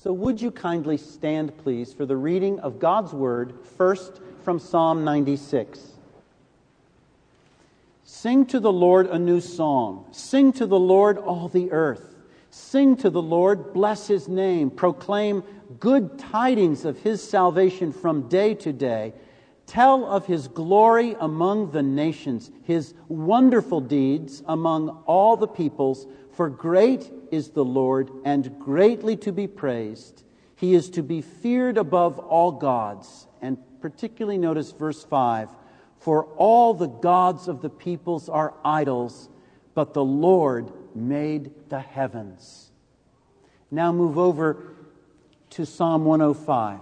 So would you kindly stand, please, for the reading of God's Word, first from Psalm 96. Sing to the Lord a new song. Sing to the Lord, all the earth. Sing to the Lord, bless His name. Proclaim good tidings of His salvation from day to day. Tell of His glory among the nations, His wonderful deeds among all the peoples. For great is the Lord, and greatly to be praised. He is to be feared above all gods. And particularly notice verse 5. For all the gods of the peoples are idols, but the Lord made the heavens. Now move over to Psalm 105.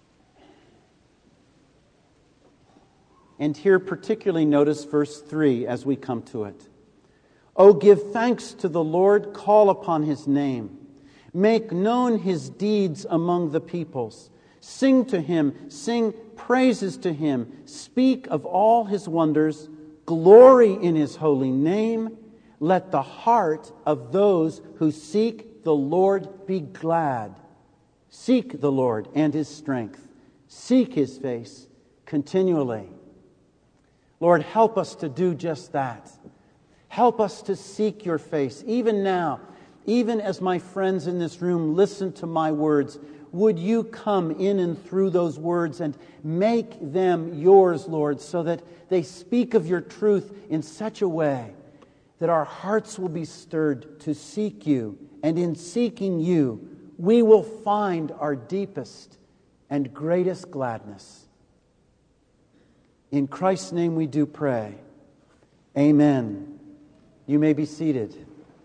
And here particularly notice verse 3 as we come to it. Oh, give thanks to the Lord, call upon His name. Make known His deeds among the peoples. Sing to Him, sing praises to Him. Speak of all His wonders. Glory in His holy name. Let the heart of those who seek the Lord be glad. Seek the Lord and His strength. Seek His face continually. Lord, help us to do just that. Help us to seek Your face, even now, even as my friends in this room listen to my words. Would You come in and through those words and make them Yours, Lord, so that they speak of Your truth in such a way that our hearts will be stirred to seek You, and in seeking You, we will find our deepest and greatest gladness. In Christ's name we do pray. Amen. You may be seated.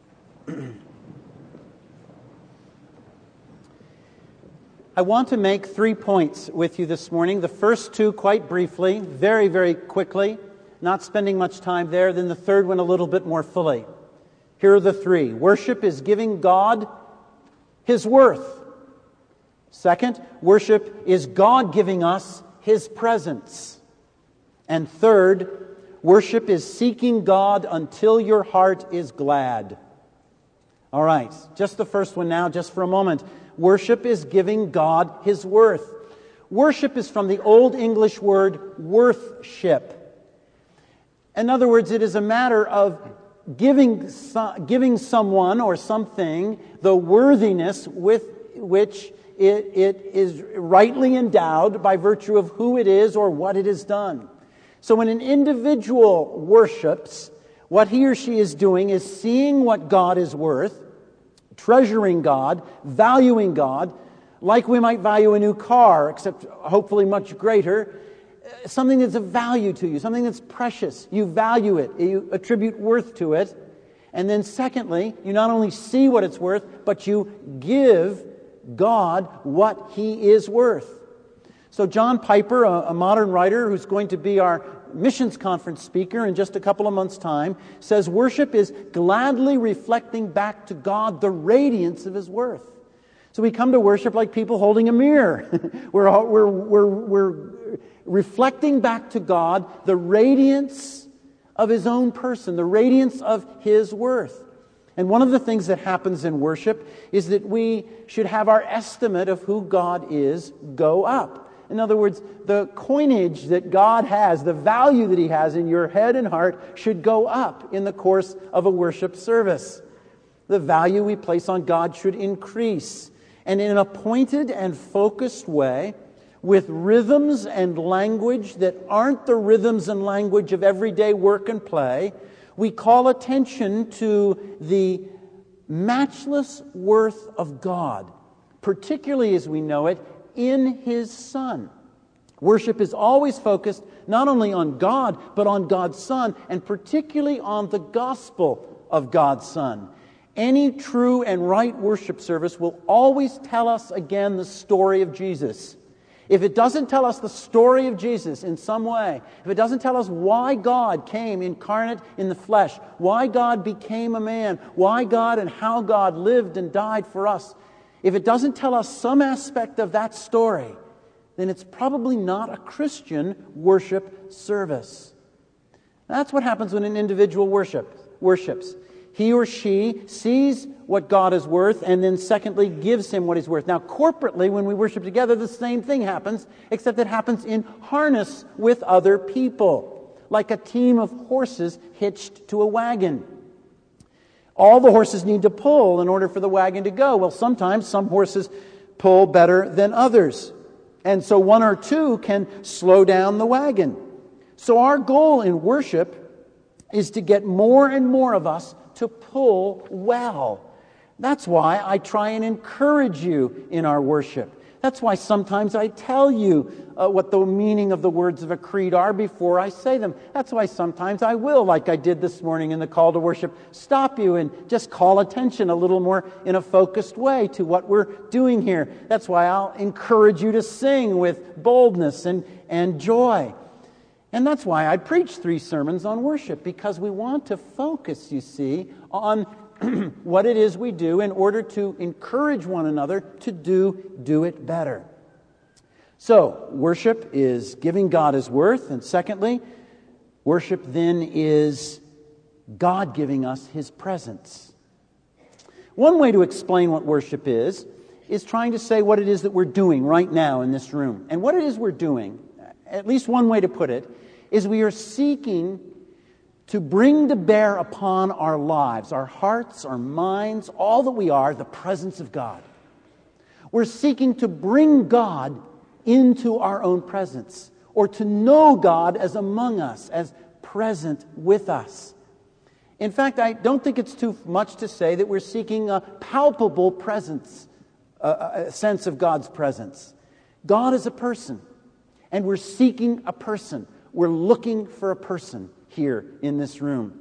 I want to make 3 points with you this morning. The first two quite briefly, very, very quickly, not spending much time there. Then the third one a little bit more fully. Here are the three. Worship is giving God His worth. Second, worship is God giving us His presence. And third, worship is seeking God until your heart is glad. All right, just the first one now, just for a moment. Worship is giving God His worth. Worship is from the Old English word worthship. In other words, it is a matter of giving someone or something the worthiness with which it is rightly endowed by virtue of who it is or what it has done. So when an individual worships, what he or she is doing is seeing what God is worth, treasuring God, valuing God, like we might value a new car, except hopefully much greater, something that's of value to you, something that's precious. You value it, you attribute worth to it. And then secondly, you not only see what it's worth, but you give God what He is worth. So John Piper, a modern writer who's going to be our missions conference speaker in just a couple of months' time, says worship is gladly reflecting back to God the radiance of His worth. So we come to worship like people holding a mirror. We're reflecting back to God the radiance of His own person, the radiance of His worth. And one of the things that happens in worship is that we should have our estimate of who God is go up. In other words, the coinage that God has, the value that He has in your head and heart should go up in the course of a worship service. The value we place on God should increase. And in an appointed and focused way, with rhythms and language that aren't the rhythms and language of everyday work and play, we call attention to the matchless worth of God, particularly as we know it in His Son. Worship is always focused not only on God, but on God's Son, and particularly on the gospel of God's Son. Any true and right worship service will always tell us again the story of Jesus. If it doesn't tell us the story of Jesus in some way, if it doesn't tell us why God came incarnate in the flesh, why God became a man, why God and how God lived and died for us, if it doesn't tell us some aspect of that story, then it's probably not a Christian worship service. That's what happens when an individual worships. He or she sees what God is worth, and then secondly, gives Him what He's worth. Now, corporately, when we worship together, the same thing happens, except it happens in harness with other people, like a team of horses hitched to a wagon. All the horses need to pull in order for the wagon to go. Well, sometimes some horses pull better than others, and so one or two can slow down the wagon. So our goal in worship is to get more and more of us to pull well. That's why I try and encourage you in our worship. That's why sometimes I tell you what the meaning of the words of a creed are before I say them. That's why sometimes I will, like I did this morning in the call to worship, stop you and just call attention a little more in a focused way to what we're doing here. That's why I'll encourage you to sing with boldness and joy. And that's why I preach 3 sermons on worship, because we want to focus, you see, on what it is we do in order to encourage one another to do it better. So, worship is giving God His worth, and secondly, worship then is God giving us His presence. One way to explain what worship is trying to say what it is that we're doing right now in this room. And what it is we're doing, at least one way to put it, is we are seeking to bring to bear upon our lives, our hearts, our minds, all that we are, the presence of God. We're seeking to bring God into our own presence, or to know God as among us, as present with us. In fact, I don't think it's too much to say that we're seeking a palpable presence, a sense of God's presence. God is a person, and we're seeking a person. We're looking for a person here in this room.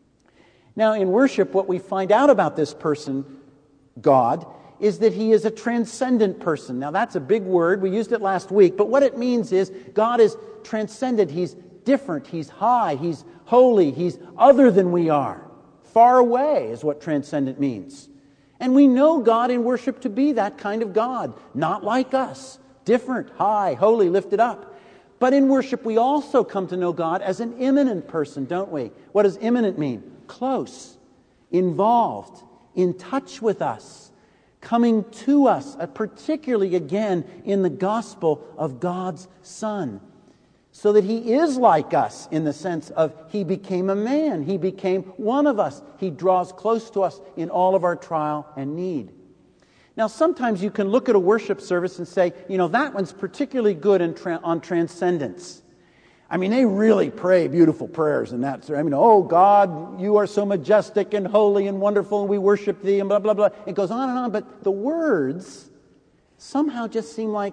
Now, in worship, what we find out about this person, God, is that He is a transcendent person. Now, that's a big word. We used it last week. But what it means is God is transcendent. He's different. He's high. He's holy. He's other than we are. Far away is what transcendent means. And we know God in worship to be that kind of God. Not like us. Different, high, holy, lifted up. But in worship, we also come to know God as an immanent person, don't we? What does immanent mean? Close, involved, in touch with us, coming to us, particularly again in the gospel of God's Son. So that He is like us in the sense of He became a man. He became one of us. He draws close to us in all of our trial and need. Now, sometimes you can look at a worship service and say, that one's particularly good on transcendence. I mean, they really pray beautiful prayers in that. Oh, God, You are so majestic and holy and wonderful, and we worship Thee, and blah, blah, blah. It goes on and on, but the words somehow just seem like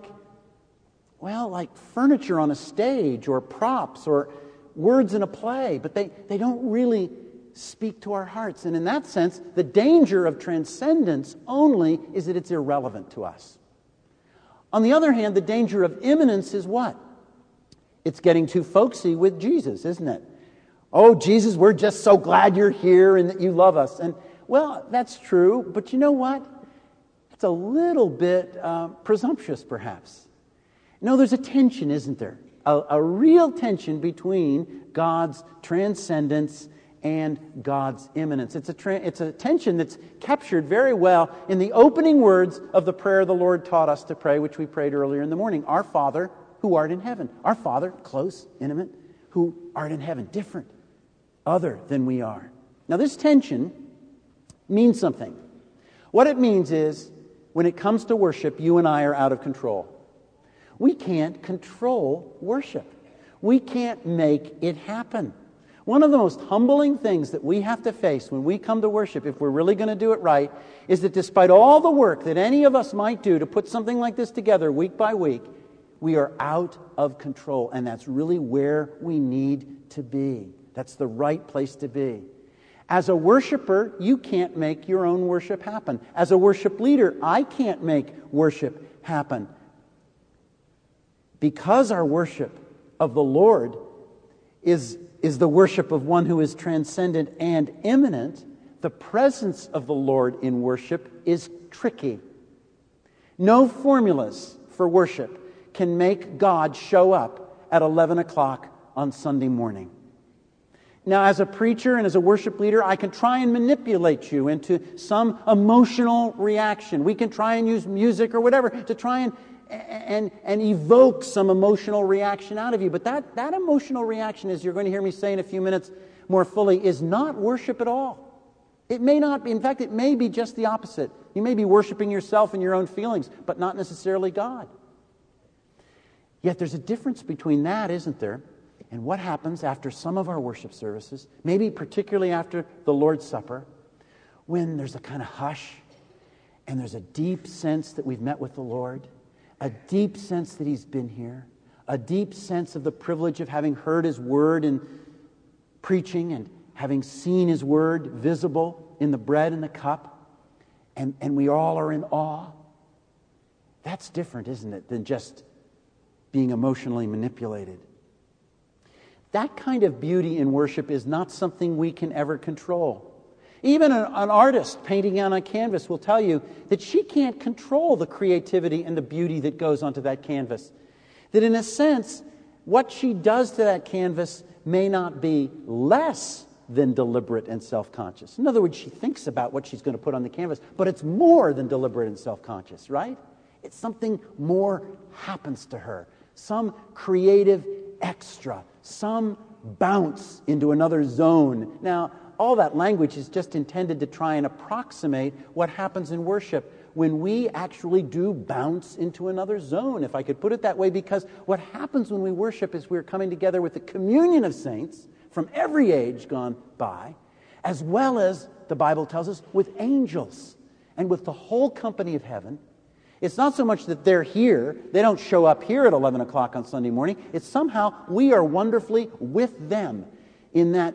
furniture on a stage, or props, or words in a play, but they don't really speak to our hearts. And in that sense, the danger of transcendence only is that it's irrelevant to us. On the other hand, the danger of immanence is what? It's getting too folksy with Jesus, isn't it? Oh, Jesus, we're just so glad You're here and that You love us. And, well, that's true, but you know what? It's a little bit presumptuous, perhaps. No, there's a tension, isn't there? A real tension between God's transcendence and God's immanence. It's a tension that's captured very well in the opening words of the prayer the Lord taught us to pray, which we prayed earlier in the morning. Our Father, who art in heaven. Our Father, close, intimate, who art in heaven. Different, other than we are. Now, this tension means something. What it means is, when it comes to worship, you and I are out of control. We can't control worship. We can't make it happen. One of the most humbling things that we have to face when we come to worship, if we're really going to do it right, is that despite all the work that any of us might do to put something like this together week by week, we are out of control. And that's really where we need to be. That's the right place to be. As a worshiper, you can't make your own worship happen. As a worship leader, I can't make worship happen. Because our worship of the Lord is the worship of one who is transcendent and immanent, the presence of the Lord in worship is tricky. No formulas for worship can make God show up at 11 o'clock on Sunday morning. Now, as a preacher and as a worship leader, I can try and manipulate you into some emotional reaction. We can try and use music or whatever to try and evoke some emotional reaction out of you. But that emotional reaction, as you're going to hear me say in a few minutes more fully, is not worship at all. It may not be. In fact, it may be just the opposite. You may be worshiping yourself and your own feelings, but not necessarily God. Yet there's a difference between that, isn't there, and what happens after some of our worship services, maybe particularly after the Lord's Supper, when there's a kind of hush and there's a deep sense that we've met with the Lord, a deep sense that He's been here, a deep sense of the privilege of having heard His Word in preaching and having seen His Word visible in the bread and the cup, and we all are in awe. That's different, isn't it, than just being emotionally manipulated. That kind of beauty in worship is not something we can ever control. Even an artist painting on a canvas will tell you that she can't control the creativity and the beauty that goes onto that canvas. That in a sense, what she does to that canvas may not be less than deliberate and self-conscious. In other words, she thinks about what she's going to put on the canvas, but it's more than deliberate and self-conscious, right? It's something more happens to her. Some creative extra, some bounce into another zone. Now, all that language is just intended to try and approximate what happens in worship when we actually do bounce into another zone, if I could put it that way, because what happens when we worship is we're coming together with the communion of saints from every age gone by, as well as, the Bible tells us, with angels and with the whole company of heaven. It's not so much that they're here, they don't show up here at 11 o'clock on Sunday morning. It's somehow we are wonderfully with them in that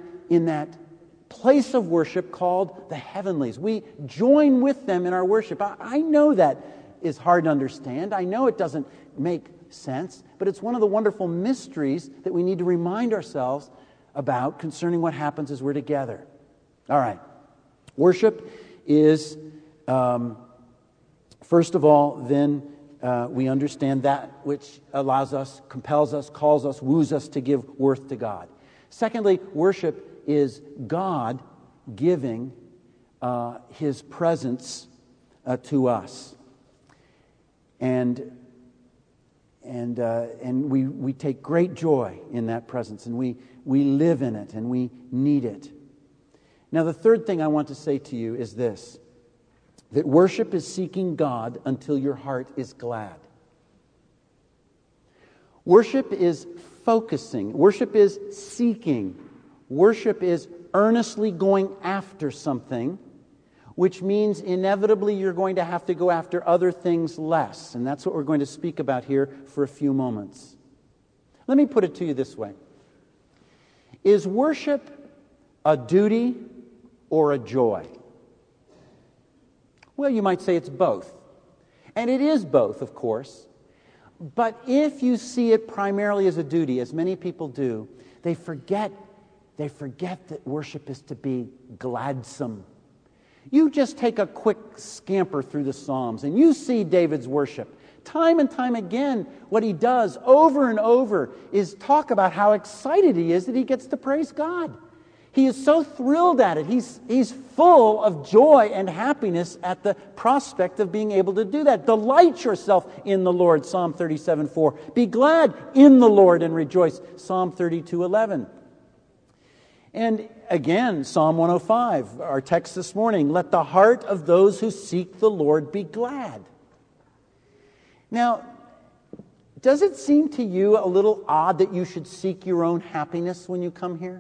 place of worship called the heavenlies. We join with them in our worship. I know that is hard to understand. I know it doesn't make sense, but it's one of the wonderful mysteries that we need to remind ourselves about concerning what happens as we're together. All right. Worship is... First of all, then, we understand that which allows us, compels us, calls us, woos us to give worth to God. Secondly, worship is God giving His presence to us. And we take great joy in that presence, and we live in it, and we need it. Now, the third thing I want to say to you is this: that worship is seeking God until your heart is glad. Worship is focusing. Worship is seeking. Worship is earnestly going after something, which means inevitably you're going to have to go after other things less. And that's what we're going to speak about here for a few moments. Let me put it to you this way. Is worship a duty or a joy? Well, you might say it's both. And it is both, of course. But if you see it primarily as a duty, as many people do, they forget that worship is to be gladsome. You just take a quick scamper through the Psalms and you see David's worship. Time and time again, what he does over and over is talk about how excited he is that he gets to praise God. He is so thrilled at it. He's full of joy and happiness at the prospect of being able to do that. Delight yourself in the Lord, Psalm 37:4. Be glad in the Lord and rejoice, Psalm 32:11. And again, Psalm 105, our text this morning, let the heart of those who seek the Lord be glad. Now, does it seem to you a little odd that you should seek your own happiness when you come here?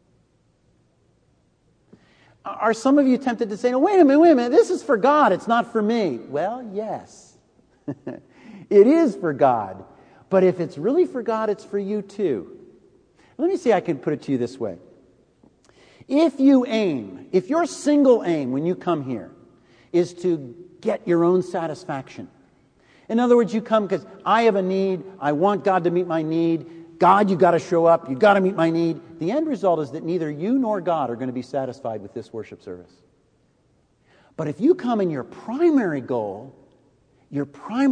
Are some of you tempted to say, no, wait a minute, this is for God, it's not for me? Well, yes, it is for God. But if it's really for God, it's for you too. Let me see, I can put it to you this way. If your single aim when you come here is to get your own satisfaction, in other words, you come because I have a need, I want God to meet my need, God, you got to show up, you got to meet my need. The end result is that neither you nor God are going to be satisfied with this worship service. But if you come and your primary goal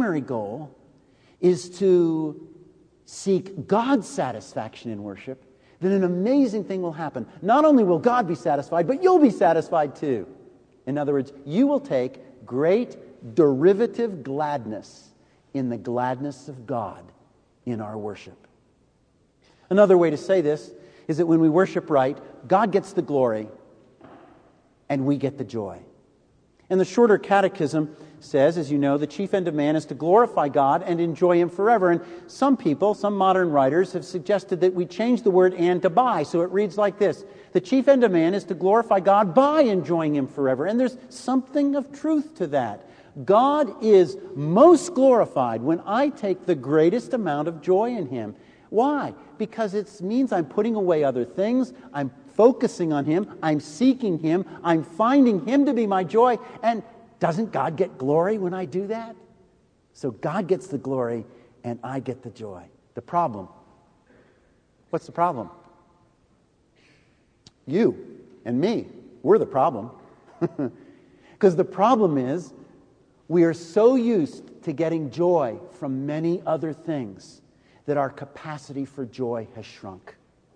is to seek God's satisfaction in worship, then an amazing thing will happen. Not only will God be satisfied, but you'll be satisfied too. In other words, you will take great derivative gladness in the gladness of God in our worship. Another way to say this is that when we worship right, God gets the glory and we get the joy. And the Shorter Catechism says, as you know, the chief end of man is to glorify God and enjoy Him forever. And some people, some modern writers, have suggested that we change the word "and" to "by." So it reads like this: the chief end of man is to glorify God by enjoying Him forever. And there's something of truth to that. God is most glorified when I take the greatest amount of joy in Him. Why? Because it means I'm putting away other things, I'm focusing on Him, I'm seeking Him, I'm finding Him to be my joy. And doesn't God get glory when I do that? So God gets the glory and I get the joy. The problem. What's the problem? You and me. We're the problem. Because the problem is we are so used to getting joy from many other things that our capacity for joy has shrunk.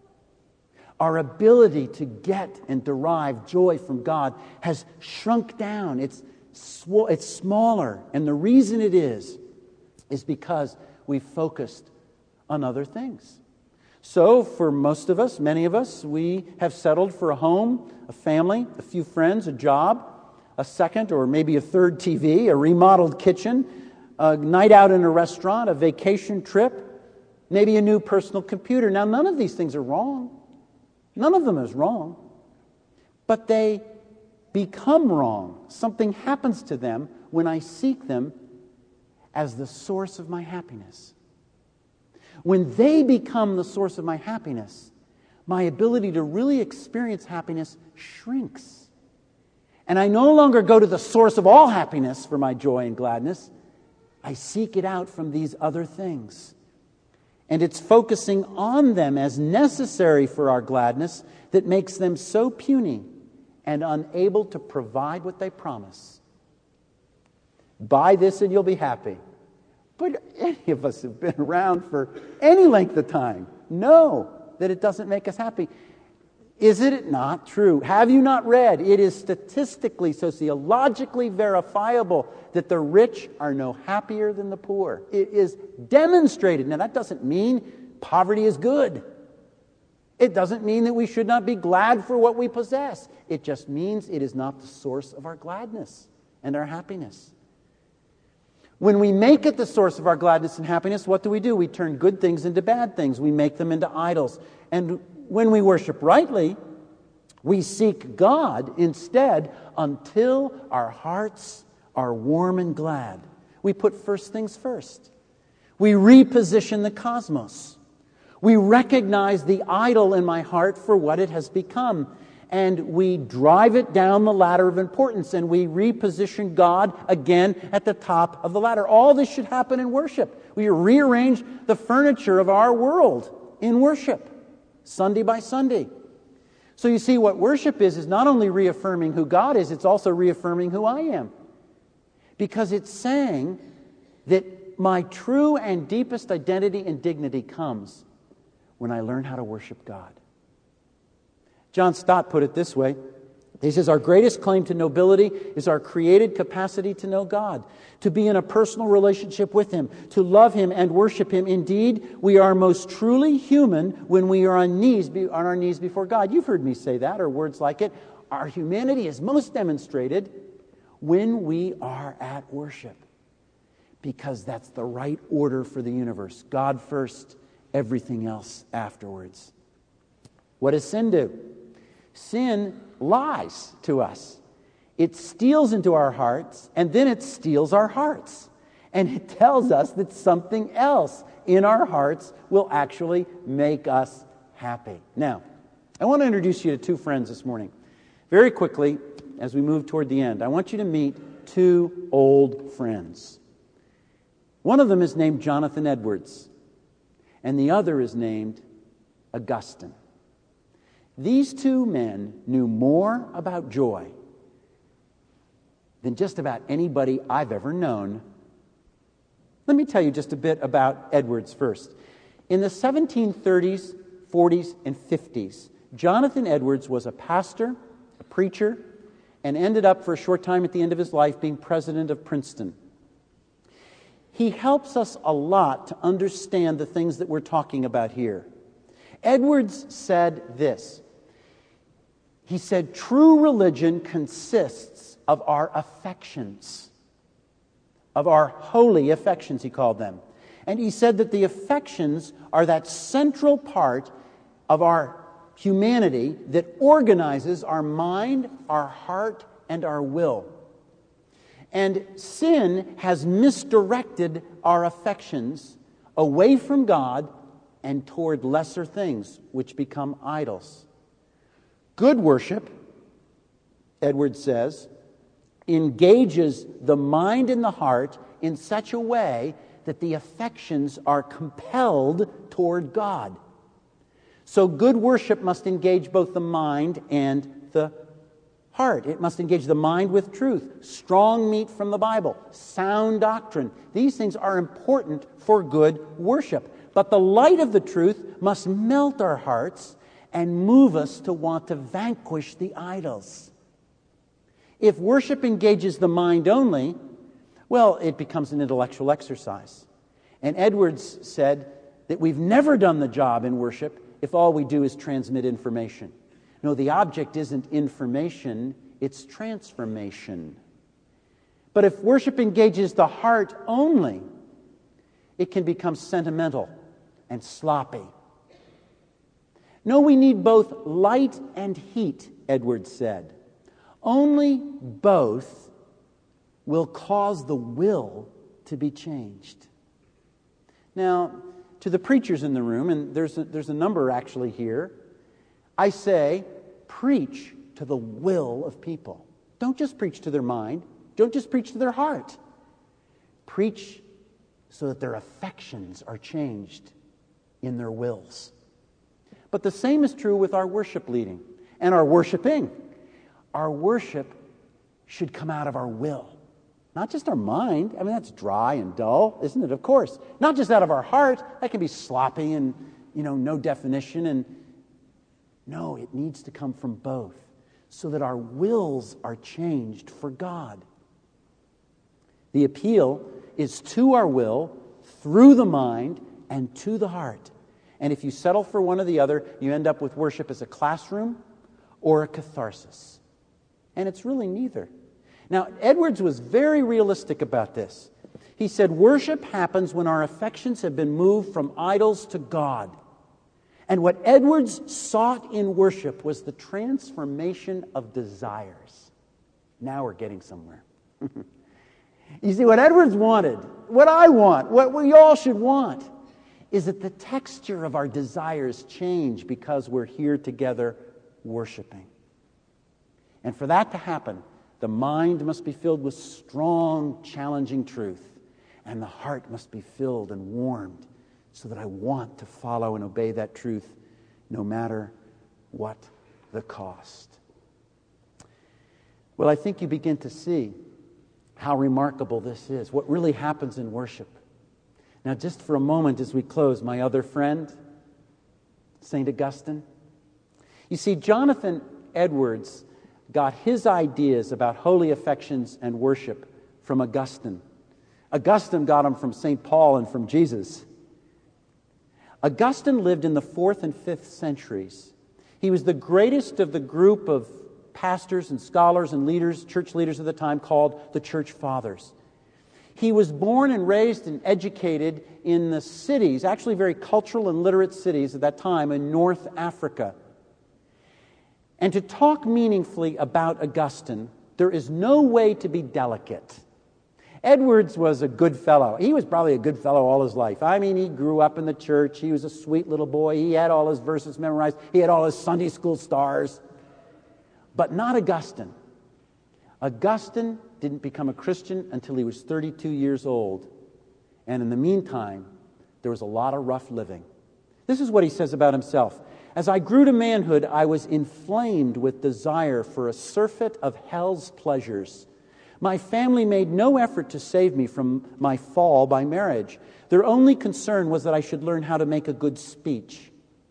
Our ability to get and derive joy from God has shrunk down. It's smaller. And the reason it is because we've focused on other things. So for most of us, many of us, we have settled for a home, a family, a few friends, a job, a second or maybe a third TV, a remodeled kitchen, a night out in a restaurant, a vacation trip, maybe a new personal computer. Now, none of these things are wrong. None of them is wrong. But they become wrong. Something happens to them when I seek them as the source of my happiness. When they become the source of my happiness, my ability to really experience happiness shrinks. And I no longer go to the source of all happiness for my joy and gladness. I seek it out from these other things. And it's focusing on them as necessary for our gladness that makes them so puny and unable to provide what they promise. Buy this and you'll be happy. But any of us have been around for any length of time know that it doesn't make us happy. Is it not true? Have you not read? It is statistically, sociologically verifiable that the rich are no happier than the poor. It is demonstrated. Now, that doesn't mean poverty is good. It doesn't mean that we should not be glad for what we possess. It just means it is not the source of our gladness and our happiness. When we make it the source of our gladness and happiness, what do? We turn good things into bad things. We make them into idols. And when we worship rightly, we seek God instead until our hearts are warm and glad. We put first things first. We reposition the cosmos. We recognize the idol in my heart for what it has become. And we drive it down the ladder of importance, and we reposition God again at the top of the ladder. All this should happen in worship. We rearrange the furniture of our world in worship, Sunday by Sunday. So you see, what worship is not only reaffirming who God is, it's also reaffirming who I am. Because it's saying that my true and deepest identity and dignity comes when I learn how to worship God. John Stott put it this way. He says, our greatest claim to nobility is our created capacity to know God, to be in a personal relationship with Him, to love Him and worship Him. Indeed, we are most truly human when we are on our knees before God. You've heard me say that, or words like it. Our humanity is most demonstrated when we are at worship, because that's the right order for the universe. God first, everything else afterwards. What does sin do? Sin lies to us. It steals into our hearts, and then it steals our hearts. And it tells us that something else in our hearts will actually make us happy. Now, I want to introduce you to two friends this morning. Very quickly, as we move toward the end, I want you to meet two old friends. One of them is named Jonathan Edwards, and the other is named Augustine. These two men knew more about joy than just about anybody I've ever known. Let me tell you just a bit about Edwards first. In the 1730s, 40s, and 50s. Jonathan Edwards was a pastor, a preacher, and ended up for a short time at the end of his life being president of Princeton. He helps us a lot to understand the things that we're talking about here. Edwards said this. He said, true religion consists of our affections, of our holy affections, he called them. And he said that the affections are that central part of our humanity that organizes our mind, our heart, and our will. And sin has misdirected our affections away from God and toward lesser things, which become idols. Good worship, Edwards says, engages the mind and the heart in such a way that the affections are compelled toward God. So good worship must engage both the mind and the heart. It must engage the mind with truth, strong meat from the Bible, sound doctrine. These things are important for good worship. But the light of the truth must melt our hearts and move us to want to vanquish the idols. If worship engages the mind only, well, it becomes an intellectual exercise. And Edwards said that we've never done the job in worship if all we do is transmit information. No, the object isn't information, it's transformation. But if worship engages the heart only, it can become sentimental and sloppy. No, we need both light and heat, Edwards said. Only both will cause the will to be changed. Now, to the preachers in the room, and there's a number actually here, I say, preach to the will of people. Don't just preach to their mind. Don't just preach to their heart. Preach so that their affections are changed in their wills. But the same is true with our worship leading and our worshiping. Our worship should come out of our will. Not just our mind. I mean, that's dry and dull, isn't it? Of course. Not just out of our heart. That can be sloppy and, no definition. And no, it needs to come from both so that our wills are changed for God. The appeal is to our will, through the mind, and to the heart. And if you settle for one or the other, you end up with worship as a classroom or a catharsis. And it's really neither. Now, Edwards was very realistic about this. He said, worship happens when our affections have been moved from idols to God. And what Edwards sought in worship was the transformation of desires. Now we're getting somewhere. You see, what Edwards wanted, what I want, what we all should want, is that the texture of our desires change because we're here together worshiping. And for that to happen, the mind must be filled with strong, challenging truth, and the heart must be filled and warmed so that I want to follow and obey that truth no matter what the cost. Well, I think you begin to see how remarkable this is, what really happens in worship. Now, just for a moment as we close, my other friend, St. Augustine. You see, Jonathan Edwards got his ideas about holy affections and worship from Augustine. Augustine got them from St. Paul and from Jesus. Augustine lived in the 4th and 5th centuries. He was the greatest of the group of pastors and scholars and leaders, church leaders of the time, called the Church Fathers. He was born and raised and educated in the cities, actually very cultural and literate cities at that time in North Africa. And to talk meaningfully about Augustine, there is no way to be delicate. Edwards was a good fellow. He was probably a good fellow all his life. I mean, he grew up in the church. He was a sweet little boy. He had all his verses memorized. He had all his Sunday school stars. But not Augustine. Augustine didn't become a Christian until he was 32 years old. And in the meantime, there was a lot of rough living. This is what he says about himself. As I grew to manhood, I was inflamed with desire for a surfeit of hell's pleasures. My family made no effort to save me from my fall by marriage. Their only concern was that I should learn how to make a good speech.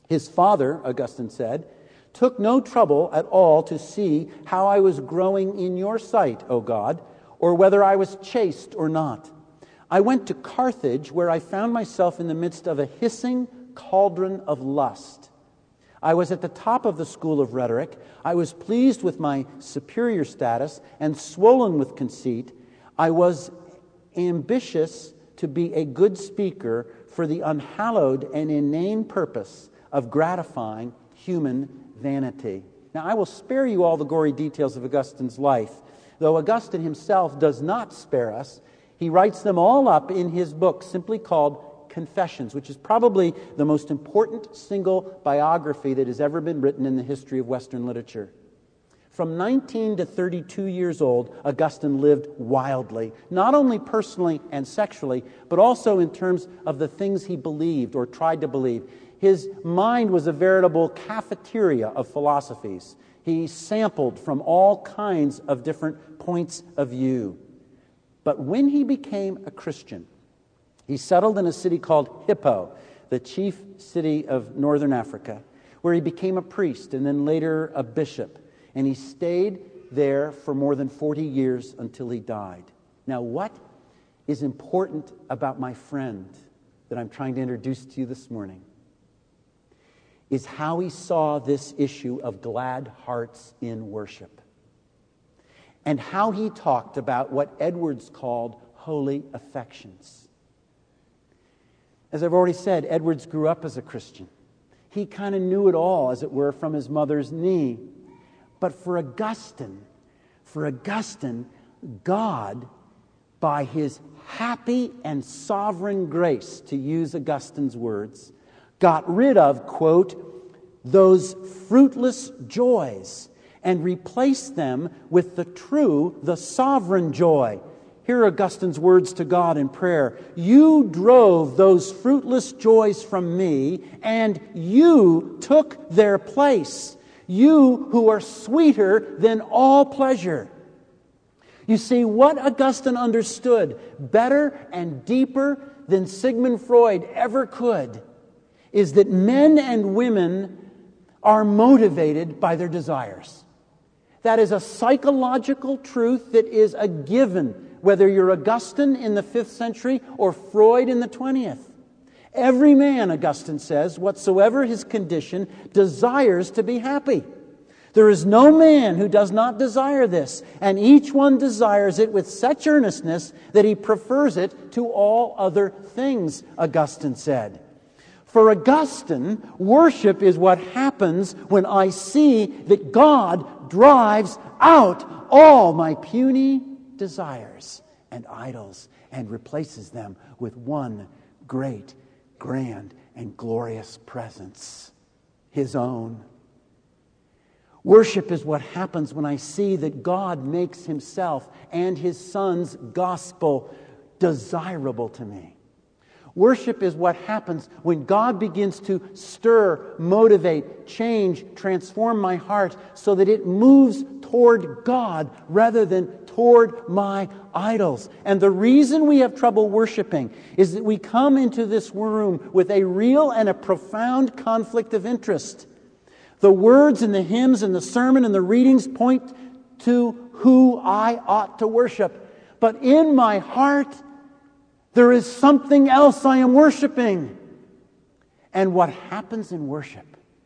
His father, Augustine said, took no trouble at all to see how I was growing in your sight, O God, or whether I was chaste or not. I went to Carthage, where I found myself in the midst of a hissing cauldron of lust. I was at the top of the school of rhetoric. I was pleased with my superior status and swollen with conceit. I was ambitious to be a good speaker for the unhallowed and inane purpose of gratifying human vanity. Now, I will spare you all the gory details of Augustine's life, though Augustine himself does not spare us. He writes them all up in his book, simply called Confessions, which is probably the most important single biography that has ever been written in the history of Western literature. From 19 to 32 years old, Augustine lived wildly, not only personally and sexually, but also in terms of the things he believed or tried to believe. His mind was a veritable cafeteria of philosophies. He sampled from all kinds of different points of view. But when he became a Christian, he settled in a city called Hippo, the chief city of northern Africa, where he became a priest and then later a bishop. And he stayed there for more than 40 years until he died. Now, what is important about my friend that I'm trying to introduce to you this morning is how he saw this issue of glad hearts in worship, and how he talked about what Edwards called holy affections. As I've already said, Edwards grew up as a Christian. He kind of knew it all, as it were, from his mother's knee. But for Augustine, God, by His happy and sovereign grace, to use Augustine's words, got rid of, quote, those fruitless joys and replaced them with the sovereign joy. Here are Augustine's words to God in prayer. You drove those fruitless joys from me, and you took their place. You who are sweeter than all pleasure. You see, what Augustine understood better and deeper than Sigmund Freud ever could is that men and women are motivated by their desires. That is a psychological truth that is a given, whether you're Augustine in the 5th century or Freud in the 20th. Every man, Augustine says, whatsoever his condition, desires to be happy. There is no man who does not desire this, and each one desires it with such earnestness that he prefers it to all other things, Augustine said. For Augustine, worship is what happens when I see that God drives out all my puny desires and idols and replaces them with one great, grand, and glorious presence, His own. Worship is what happens when I see that God makes Himself and His Son's gospel desirable to me. Worship is what happens when God begins to stir, motivate, change, transform my heart so that it moves toward God rather than toward my idols. And the reason we have trouble worshiping is that we come into this room with a real and a profound conflict of interest. The words and the hymns and the sermon and the readings point to who I ought to worship. But in my heart, there is something else I am worshiping. And what happens in worship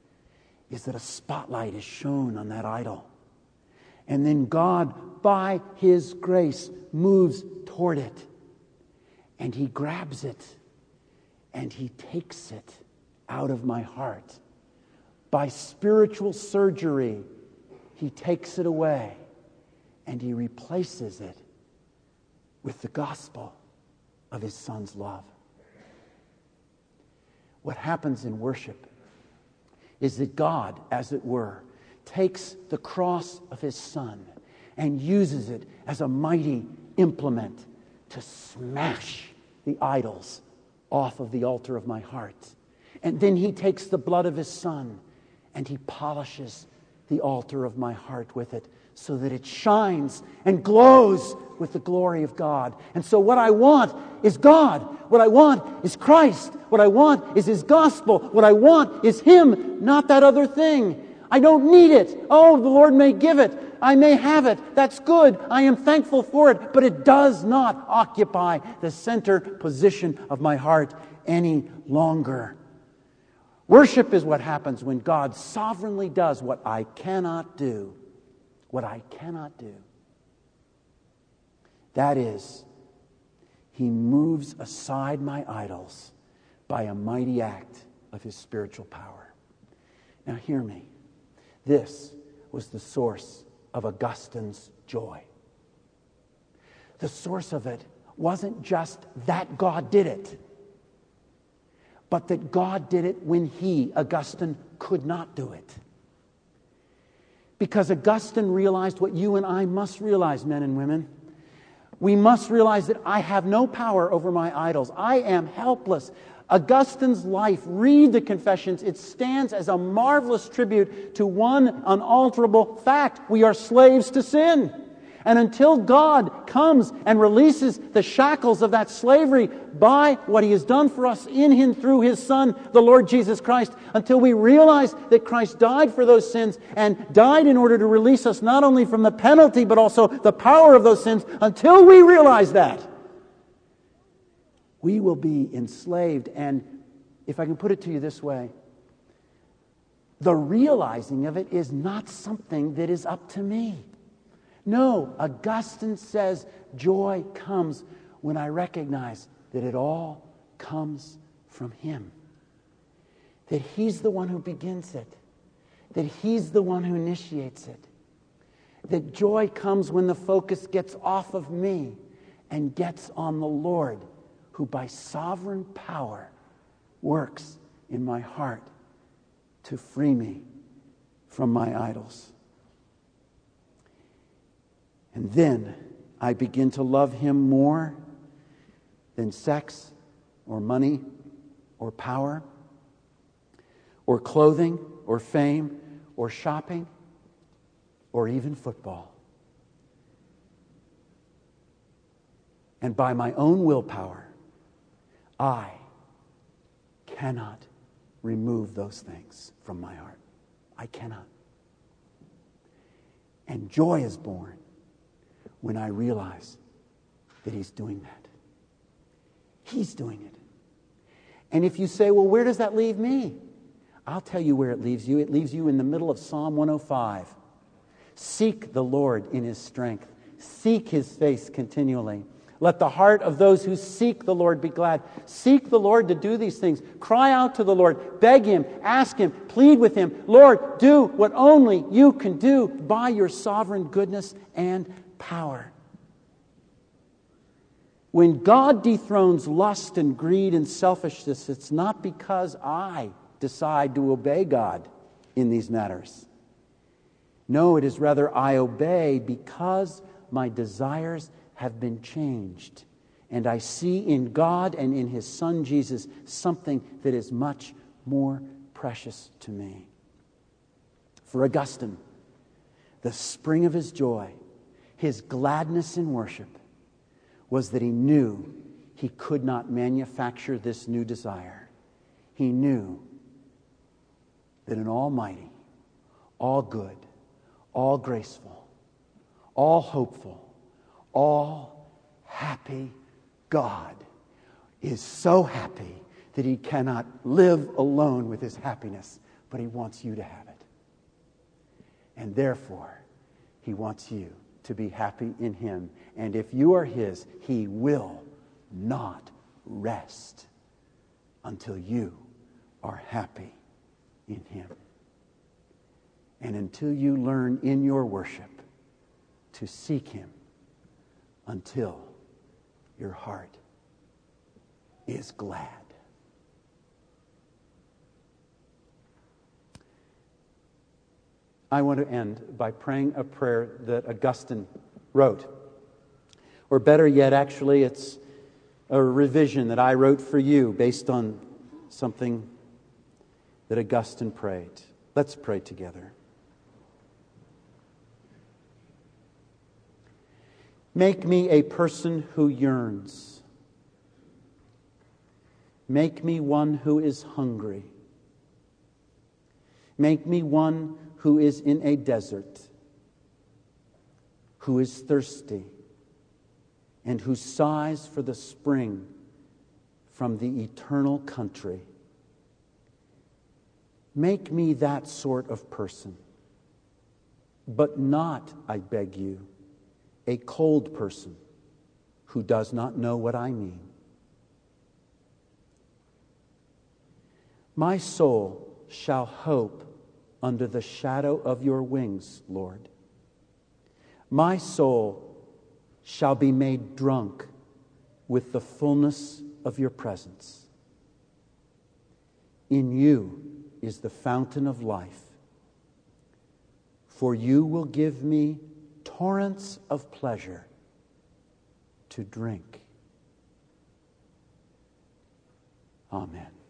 is that a spotlight is shown on that idol. And then God, by His grace, moves toward it. And He grabs it. And He takes it out of my heart. By spiritual surgery, He takes it away. And He replaces it with the gospel of His Son's love. What happens in worship is that God, as it were, takes the cross of His Son and uses it as a mighty implement to smash the idols off of the altar of my heart. And then He takes the blood of His Son and He polishes the altar of my heart with it so that it shines and glows with the glory of God. And so what I want is God. What I want is Christ. What I want is His gospel. What I want is Him, not that other thing. I don't need it. Oh, the Lord may give it. I may have it. That's good. I am thankful for it. But it does not occupy the center position of my heart any longer. Worship is what happens when God sovereignly does what I cannot do. What I cannot do. That is, He moves aside my idols by a mighty act of His spiritual power. Now hear me. This was the source of Augustine's joy. The source of it wasn't just that God did it, but that God did it when he, Augustine, could not do it. Because Augustine realized what you and I must realize, men and women. We must realize that I have no power over my idols. I am helpless. Augustine's life, read the Confessions, it stands as a marvelous tribute to one unalterable fact. We are slaves to sin. And until God comes and releases the shackles of that slavery by what He has done for us in Him through His Son, the Lord Jesus Christ, until we realize that Christ died for those sins and died in order to release us not only from the penalty but also the power of those sins, until we realize that, we will be enslaved. And if I can put it to you this way, the realizing of it is not something that is up to me. No, Augustine says joy comes when I recognize that it all comes from Him. That He's the one who begins it. That He's the one who initiates it. That joy comes when the focus gets off of me and gets on the Lord, who by sovereign power works in my heart to free me from my idols. And then I begin to love Him more than sex or money or power or clothing or fame or shopping or even football. And by my own willpower, I cannot remove those things from my heart. I cannot. And joy is born when I realize that He's doing that. He's doing it. And if you say, well, where does that leave me? I'll tell you where it leaves you. It leaves you in the middle of Psalm 105. Seek the Lord in His strength. Seek His face continually. Let the heart of those who seek the Lord be glad. Seek the Lord to do these things. Cry out to the Lord. Beg Him. Ask Him. Plead with Him. Lord, do what only You can do by Your sovereign goodness and power. When God dethrones lust and greed and selfishness, it's not because I decide to obey God in these matters. No, it is rather I obey because my desires have been changed. And I see in God and in His Son Jesus something that is much more precious to me. For Augustine, the spring of his joy, his gladness in worship, was that he knew he could not manufacture this new desire. He knew that an almighty, all good, all graceful, all hopeful, all happy God is so happy that He cannot live alone with His happiness, but He wants you to have it. And therefore, He wants you to be happy in Him. And if you are His, He will not rest until you are happy in Him. And until you learn in your worship to seek Him until your heart is glad. I want to end by praying a prayer that Augustine wrote. Or better yet, actually, it's a revision that I wrote for you based on something that Augustine prayed. Let's pray together. Make me a person who yearns Make me one who is hungry. Make me one who is in a desert, who is thirsty, and who sighs for the spring from the eternal country. Make me that sort of person, but not, I beg you, a cold person who does not know what I mean. My soul shall hope under the shadow of your wings, Lord. My soul shall be made drunk with the fullness of your presence. In you is the fountain of life, for you will give me torrents of pleasure to drink. Amen.